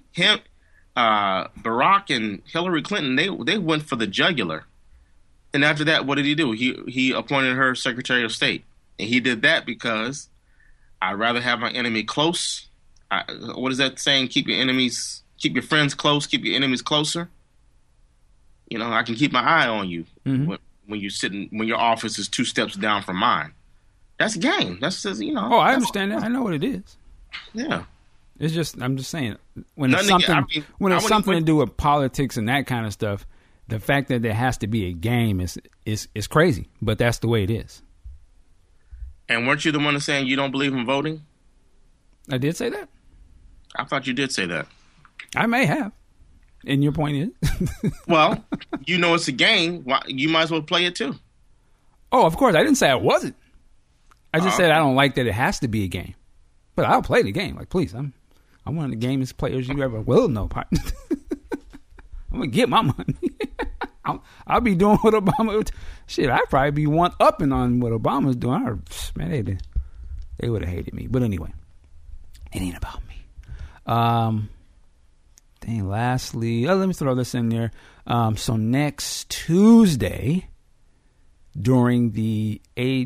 Barack and Hillary Clinton, they went for the jugular. And after that, what did he do? He appointed her Secretary of State. And he did that because I'd rather have my enemy close. What is that saying? Keep your friends close, keep your enemies closer. You know, I can keep my eye on you when your office is 2 steps down from mine. That's a game. That's just, you know. Oh, I understand that. I know what it is. Yeah. It's just, I'm just saying, when it's something to do with politics and that kind of stuff, the fact that there has to be a game is crazy. But that's the way it is. And weren't you the one saying you don't believe in voting? I did say that? I thought you did say that. I may have. And your point is? Well, you know it's a game. You might as well play it too. Oh, of course. I didn't say I wasn't. I just said I don't like that it has to be a game. But I'll play the game. Like, please, I'm one of the gamest players you ever will know. I'm going to get my money. I'll be doing what Obama... Shit, I'd probably be one-upping on what Obama's doing. Man, they would have hated me. But anyway, it ain't about me. Lastly, let me throw this in there. So next Tuesday, during the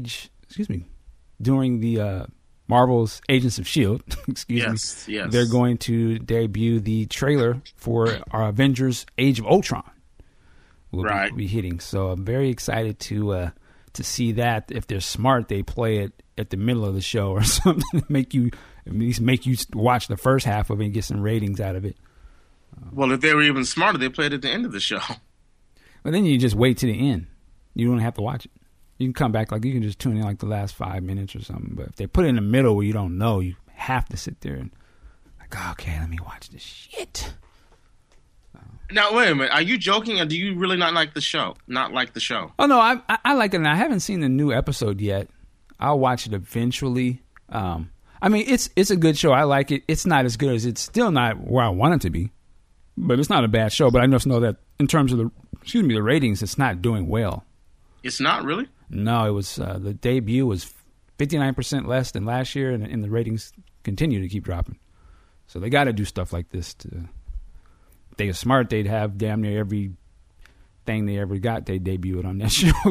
Marvel's Agents of S.H.I.E.L.D., they're going to debut the trailer for our Avengers Age of Ultron. We'll be hitting. So I'm very excited to see that. If they're smart, they play it at the middle of the show or something to make you watch the first half of it and get some ratings out of it. Well, if they were even smarter, they played at the end of the show. But then you just wait to the end. You don't have to watch it. You can come back, like you can just tune in like the last 5 minutes or something. But if they put it in the middle where you don't know, you have to sit there and like, okay, let me watch this shit. Now, wait a minute. Are you joking, or do you really not like the show? Not like the show? Oh, no, I like it. And I haven't seen the new episode yet. I'll watch it eventually. I mean, it's a good show. I like it. It's not as good as it's still not where I want it to be, but it's not a bad show. But I just know that in terms of the ratings, it's not doing well. It's not really? No, it was the debut was 59% less than last year, and the ratings continue to keep dropping. So they got to do stuff like this. If they were smart, they'd have damn near every thing they ever got, they debuted on that show.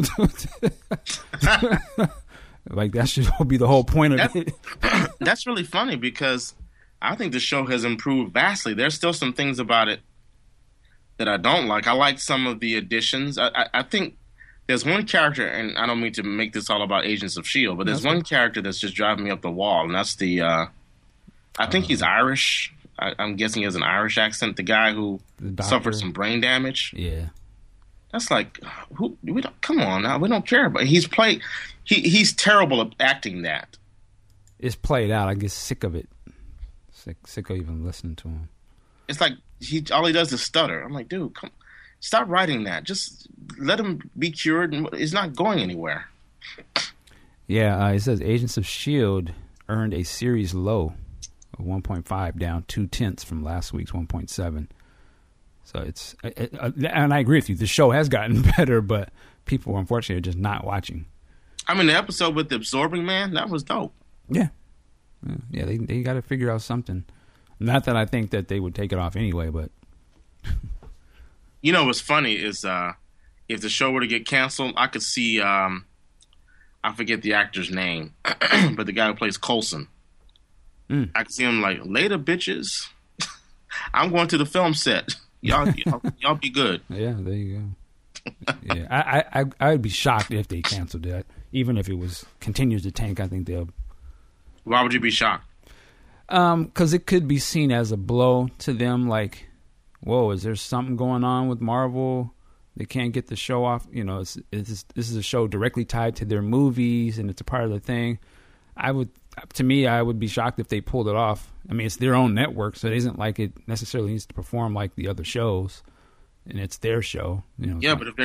Like that should be the whole point of it. That's really funny because I think the show has improved vastly. There's still some things about it that I don't like. I like some of the additions. I think there's one character, and I don't mean to make this all about Agents of S.H.I.E.L.D., but there's one character that's just driving me up the wall, and that's the, I think he's Irish. I'm guessing he has an Irish accent. The guy who suffered some brain damage. Yeah. That's like, come on now. We don't care about. He's terrible at acting that. It's played out. I get sick of it. Sick of even listening to him. It's like all he does is stutter. I'm like, dude, stop writing that. Just let him be cured. And it's not going anywhere. Yeah, it says Agents of S.H.I.E.L.D. earned a series low of 1.5, down 0.2 from last week's 1.7. So it's, and I agree with you. The show has gotten better, but people, unfortunately, are just not watching. I mean, the episode with the Absorbing Man, that was dope. Yeah. They got to figure out something. Not that I think that they would take it off anyway, but. You know what's funny is if the show were to get canceled, I could see, I forget the actor's name, but the guy who plays Coulson. I could see him like, later, bitches. I'm going to the film set. Y'all be good. Yeah, there you go. Yeah, I would be shocked if they canceled that. Even if it continues to tank, I think they'll. Why would you be shocked? Because it could be seen as a blow to them. Like, whoa, is there something going on with Marvel? They can't get the show off. You know, this is a show directly tied to their movies, and it's a part of the thing. I would be shocked if they pulled it off. I mean, it's their own network, so it isn't like it necessarily needs to perform like the other shows, and it's their show. You know. Yeah, but if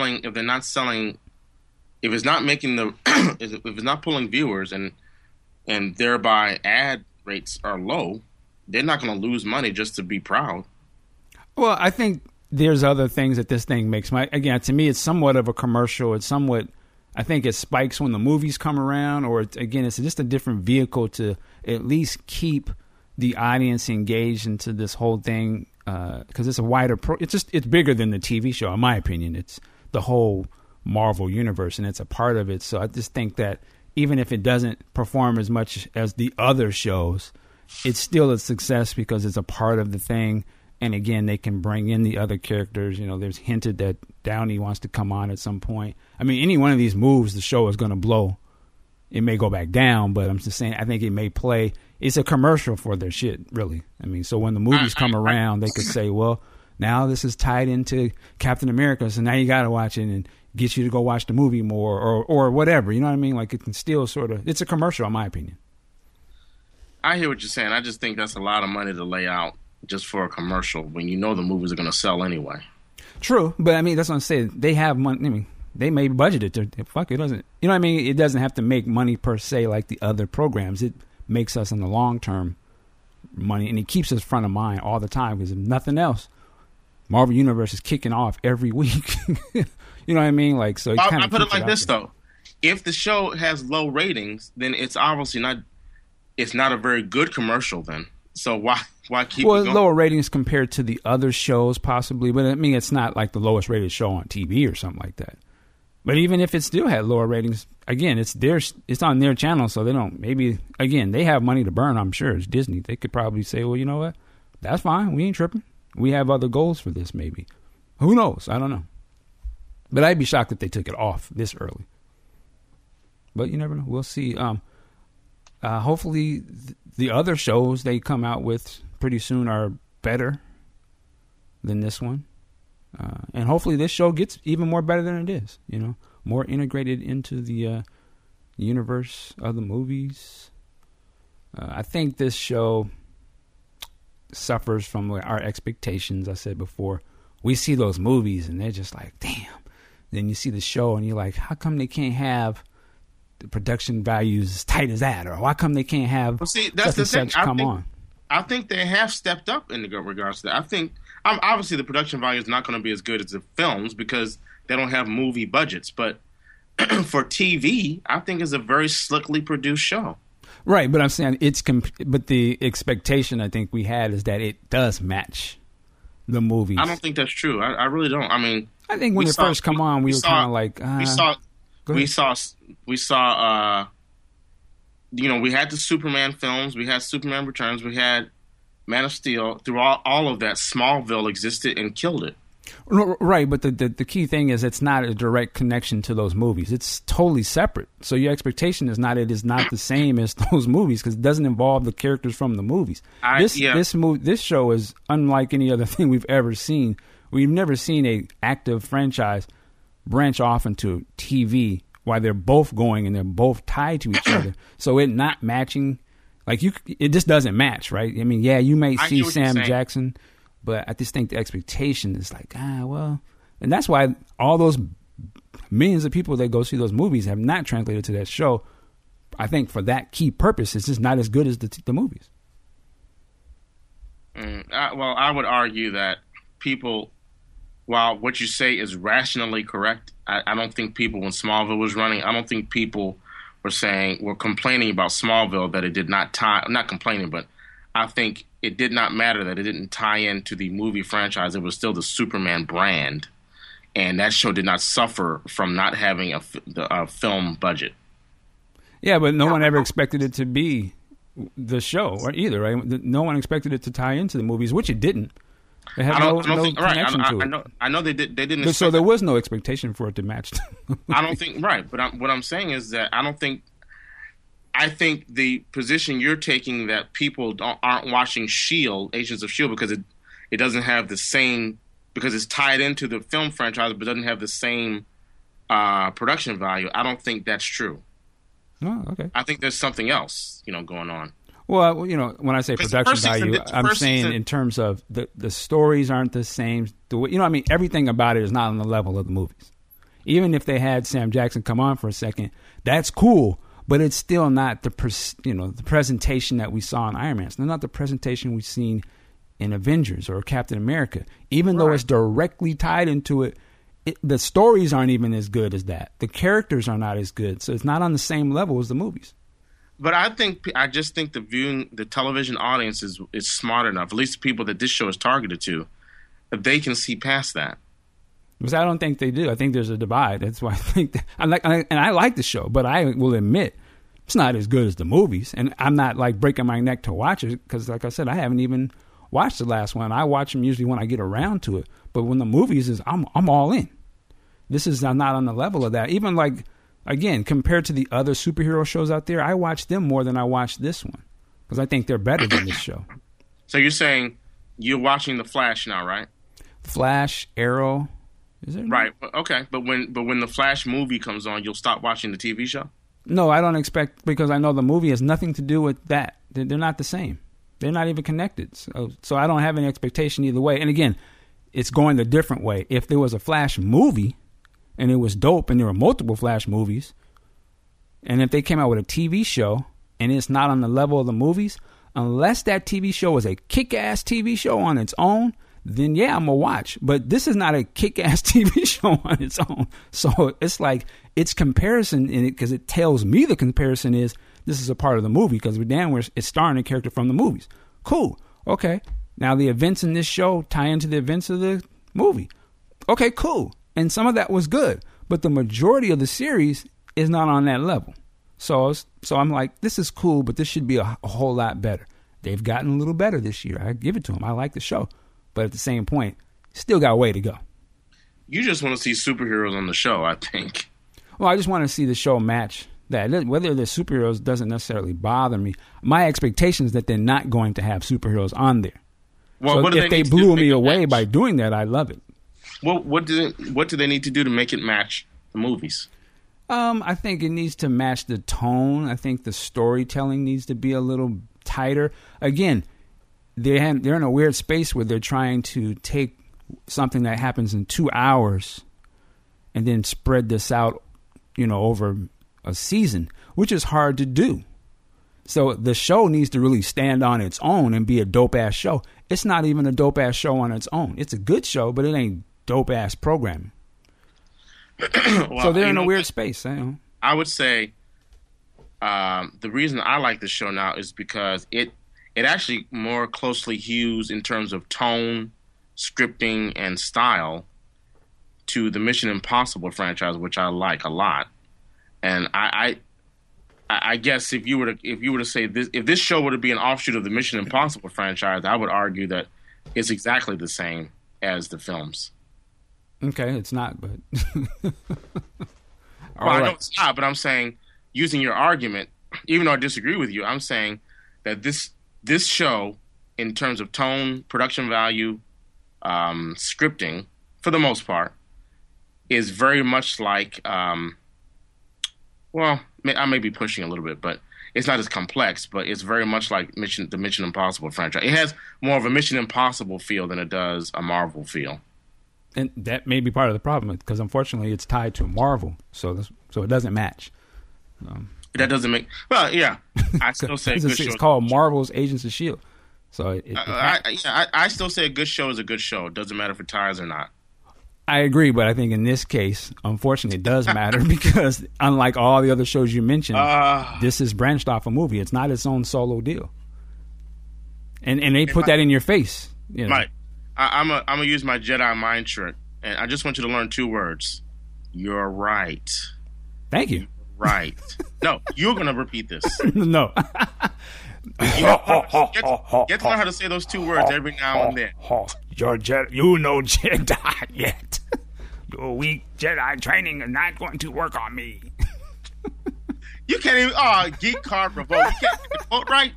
it's not making if it's not pulling viewers and thereby ad rates are low, they're not going to lose money just to be proud. Well, I think there's other things that this thing makes. Again, to me, it's somewhat of a commercial. It's somewhat. I think it spikes when the movies come around, or it's just a different vehicle to at least keep the audience engaged into this whole thing, because it's a wider it's bigger than the TV show, in my opinion. It's the whole Marvel universe, and it's a part of it. So I just think that even if it doesn't perform as much as the other shows, it's still a success because it's a part of the thing. And again, they can bring in the other characters. You know, there's hinted that Downey wants to come on at some point. I mean, any one of these moves, the show is going to blow. It may go back down, but I'm just saying, I think it may play. It's a commercial for their shit, really. I mean, so when the movies come around, they could say, well, now this is tied into Captain America, so now you got to watch it and get you to go watch the movie more or whatever. You know what I mean? Like, it can still sort of, it's a commercial, in my opinion. I hear what you're saying. I just think that's a lot of money to lay out just for a commercial when you know the movies are going to sell anyway. True, but I mean, that's what I'm saying. They have money. I mean, they may budget it to, fuck, it doesn't, you know what I mean? It doesn't have to make money per se like the other programs. It makes us in the long term money, and it keeps us front of mind all the time, because if nothing else, Marvel Universe is kicking off every week. You know what I mean? Like, so I put it like this though. If the show has low ratings, then it's obviously not a very good commercial then. So why keep it going? Lower ratings compared to the other shows possibly, but I mean, it's not like the lowest rated show on TV or something like that. But even if it still had lower ratings, again, it's on their channel, so they don't, maybe, again, they have money to burn, I'm sure. It's Disney. They could probably say, well, you know what? That's fine. We ain't tripping. We have other goals for this, maybe. Who knows? I don't know. But I'd be shocked if they took it off this early. But you never know. We'll see. Hopefully the other shows they come out with pretty soon are better than this one. And hopefully this show gets even more better than it is, you know, more integrated into the universe of the movies. I think this show suffers from our expectations. I said before, we see those movies and they're just like, damn. Then you see the show and you're like, how come they can't have the production value is as tight as that, or why come they can't have well, see, that's the thing. I think they have stepped up in regards to that. I think obviously the production value is not going to be as good as the films because they don't have movie budgets. But for TV, I think it's a very slickly produced show. Right, but I'm saying but the expectation I think we had is that it does match the movies. I don't think that's true. I really don't. I mean, I think when it first come on, we were kind of like, we saw. We had the Superman films, we had Superman Returns, we had Man of Steel. Through all of that, Smallville existed and killed it. Right, but the key thing is it's not a direct connection to those movies. It's totally separate. So your expectation is not the same as those movies because it doesn't involve the characters from the movies. This show is unlike any other thing we've ever seen. We've never seen a active franchise branch off into TV while they're both going and they're both tied to each other. So it not matching, it just doesn't match, right? I mean, yeah, you may see Sam Jackson. But I just think the expectation is and that's why all those millions of people that go see those movies have not translated to that show. I think for that key purpose, it's just not as good as the movies. I would argue that people, while what you say is rationally correct, I don't think people when Smallville was running, I don't think people were complaining about Smallville that it did not tie. Not complaining, but I think it did not matter that it didn't tie into the movie franchise. It was still the Superman brand, and that show did not suffer from not having a film budget. Yeah, but no one ever expected it to be the show either, right? No one expected it to tie into the movies, which it didn't. It had no connection to it. I know they didn't. So there was no expectation for it to match. I don't think right, but what I'm saying is that I think the position you're taking that people aren't watching S.H.I.E.L.D., Agents of S.H.I.E.L.D., because it doesn't have the same, because it's tied into the film franchise, but doesn't have the same production value. I don't think that's true. Oh, okay. I think there's something else, going on. Well, when I say production value, I'm saying in terms of the stories aren't the same. Everything about it is not on the level of the movies. Even if they had Sam Jackson come on for a second, that's cool. But it's still not the presentation that we saw in Iron Man. It's not the presentation we've seen in Avengers or Captain America. Even though it's directly tied into it, the stories aren't even as good as that. The characters are not as good. So it's not on the same level as the movies. But I just think the television audience is smart enough, at least the people that this show is targeted to, that they can see past that. Because I don't think they do. I think there's a divide. That's why I think I like the show, but I will admit it's not as good as the movies. And I'm not breaking my neck to watch it because, like I said, I haven't even watched the last one. I watch them usually when I get around to it. But when the movies I'm all in. This is not on the level of that. Even again, compared to the other superhero shows out there, I watch them more than I watch this one because I think they're better than this show. So you're saying you're watching The Flash now, right? Flash, Arrow. Is it right? Okay, but when the Flash movie comes on, you'll stop watching the TV show? No, I don't expect, because I know the movie has nothing to do with that. They're not the same. They're not even connected. So I don't have any expectation either way. And again, it's going a different way. If there was a Flash movie and it was dope and there were multiple Flash movies, and if they came out with a TV show and it's not on the level of the movies, unless that TV show is a kick-ass TV show on its own, then yeah, I'm going to watch. But this is not a kick-ass TV show on its own. So it's comparison in it because it tells me the comparison is this is a part of the movie because it's starring a character from the movies. Cool. Okay. Now the events in this show tie into the events of the movie. Okay, cool. And some of that was good. But the majority of the series is not on that level. So I'm like, this is cool, but this should be a whole lot better. They've gotten a little better this year. I give it to them. I like the show. But at the same point, still got a way to go. You just want to see superheroes on the show, I think. Well, I just want to see the show match that. Whether they're superheroes doesn't necessarily bother me. My expectation is that they're not going to have superheroes on there. Well, so if they blew me away by doing that, I love it. Well, what do they need to do to make it match the movies? I think it needs to match the tone. I think the storytelling needs to be a little tighter. Again, they're in a weird space where they're trying to take something that happens in 2 hours and then spread this out, over a season, which is hard to do. So the show needs to really stand on its own and be a dope-ass show. It's not even a dope-ass show on its own. It's a good show, but it ain't dope-ass programming. Well, so they're in a weird space. I would say the reason I like the show now is because it actually more closely hews in terms of tone, scripting, and style to the Mission Impossible franchise, which I like a lot. And I guess if you were to say this, if this show were to be an offshoot of the Mission Impossible franchise, I would argue that it's exactly the same as the films. Okay, it's not, but I know it's not, but I'm saying, using your argument, even though I disagree with you, I'm saying that this show, in terms of tone, production value, scripting, for the most part, is very much like, well, I may be pushing a little bit, but it's not as complex, but it's very much like the Mission Impossible franchise. It has more of a Mission Impossible feel than it does a Marvel feel. And that may be part of the problem, because unfortunately it's tied to Marvel, so it doesn't match. That doesn't make... Well, yeah. I still say a good show. It's called Marvel's Agents of S.H.I.E.L.D. So I still say a good show is a good show. It doesn't matter if it ties or not. I agree, but I think in this case, unfortunately, it does matter because unlike all the other shows you mentioned, this is branched off a movie. It's not its own solo deal. And they put that in your face. You know. Mike, I'm gonna use my Jedi mind trick, and I just want you to learn 2 words. You're right. Thank you. Right. No, you're gonna repeat this. No. You get to learn how to say those 2 words every now and then. You're Jedi. You know Jedi yet. Your weak Jedi training is not going to work on me. You can't even. Geek card revolt. You can't get the quote right.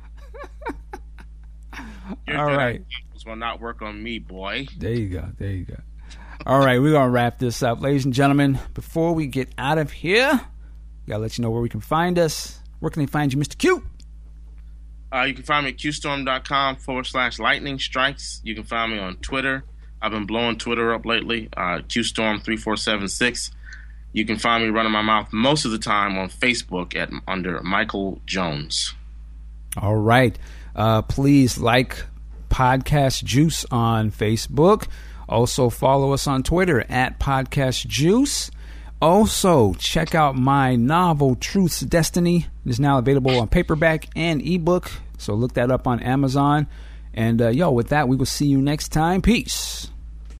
Your All Jedi right. will not work on me, boy. There you go. All right, we're going to wrap this up. Ladies and gentlemen, before we get out of here, got to let you know where we can find us. Where can they find you, Mr. Q? You can find me at qstorm.com/lightning strikes. You can find me on Twitter. I've been blowing Twitter up lately, qstorm3476. You can find me running my mouth most of the time on Facebook under Michael Jones. All right. Please like Podcast Juice on Facebook. Also follow us on Twitter at Podcast Juice. Also, check out my novel, Truth's Destiny. It is now available on paperback and ebook, so look that up on Amazon. And, with that, we will see you next time. Peace.